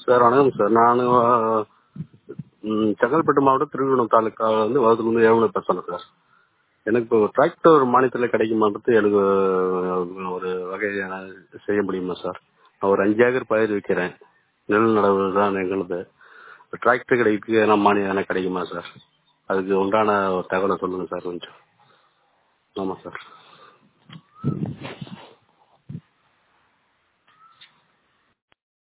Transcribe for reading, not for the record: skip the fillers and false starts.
Sir வணக்கம் sir. நான் செங்கல்பட்டு மாவட்டம் திருவிழம் தாலுக்காவிலேருந்து வளத்துலேருந்து ஏழுமலை பேசுகிறேன் சார். எனக்கு இப்போ டிராக்டர் மானியத்தில் கிடைக்குமான்றது எனக்கு ஒரு வகையான செய்ய முடியுமா சார்? நான் ஒரு 5 ஏக்கர் பயிர் வைக்கிறேன். நெல் நடவு தான் எங்களுது. டிராக்டர் கிடைக்கு ஏன்னா மானியம் எதனா கிடைக்குமா சார்? அதுக்கு உண்டான ஒரு தகவலை சொல்லுங்கள் சார் கொஞ்சம். ஆமாம் சார்.